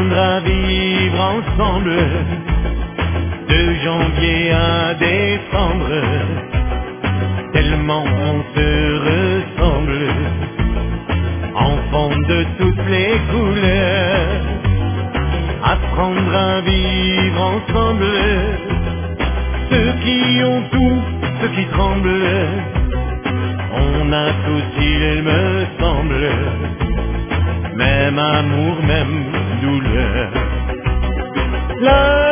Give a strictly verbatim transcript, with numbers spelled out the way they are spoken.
apprendre à vivre ensemble, de janvier à décembre, tellement on se ressemble, enfants de toutes les couleurs, apprendre à vivre ensemble, ceux qui ont tout, ceux qui tremblent, on a tous, il me semble, même amour, même douleur. La